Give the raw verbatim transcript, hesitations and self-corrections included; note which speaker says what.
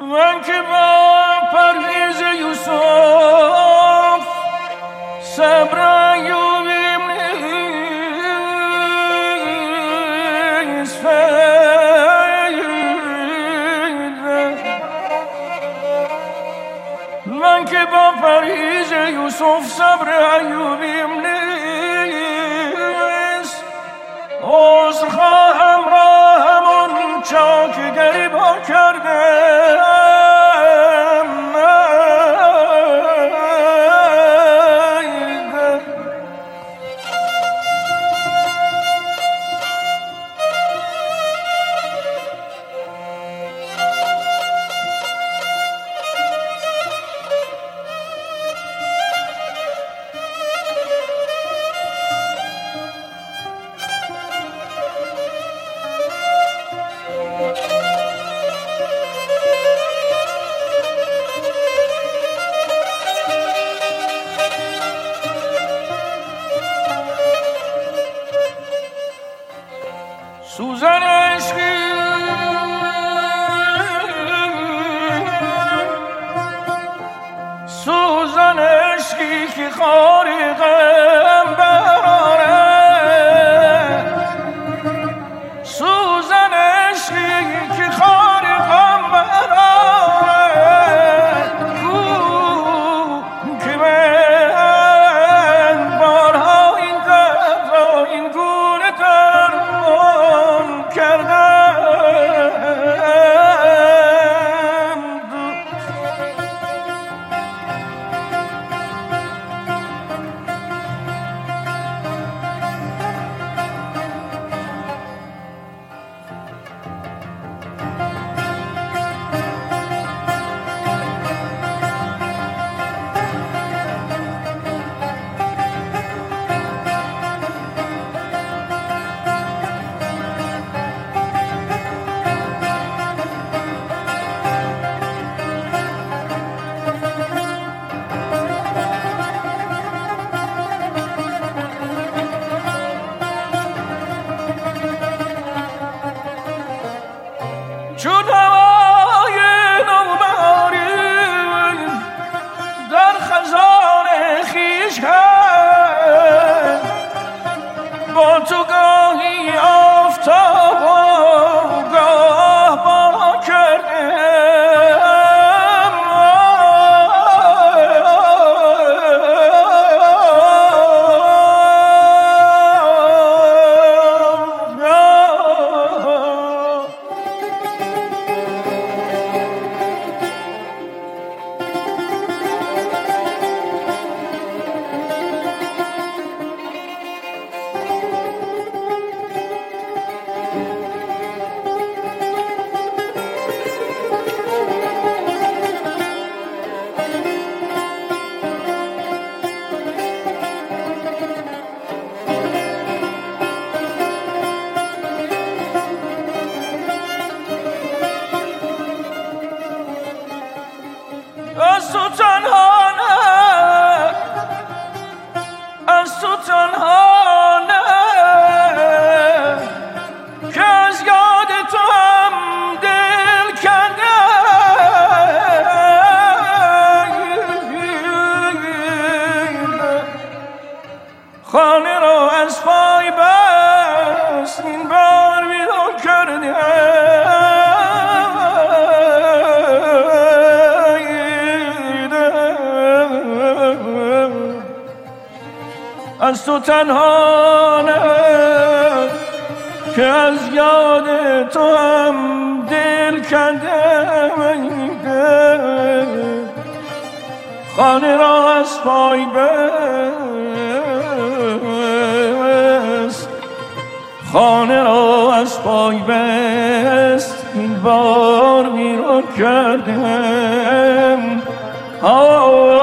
Speaker 1: من که با پرویز یوسف صبر ایوبیم نیست، من که با پرویز یوسف صبر ایوبیم نیست، عذر خواهم را همون چا که گریبان کرده سوزن عشقی سوزن عشقی که خارقم براره، سوزن عشقی که خارقم براره، کو که من بارها این درد را این گونه درمان کردم. چون هوای نوبهاری در خزان خویش کرد، با تو گاهی آفتاب و گاه باران کردم، از تو تنها نه، از تو تنها نه، که از یاد تو هم دل کنده، خانه را از پای بست این بار بیرون کرده، از تو تنها نه، که از یاد تو هم دل کنده، خانه را از پای بست، خانه را از پای بست این بار بیرون کردم.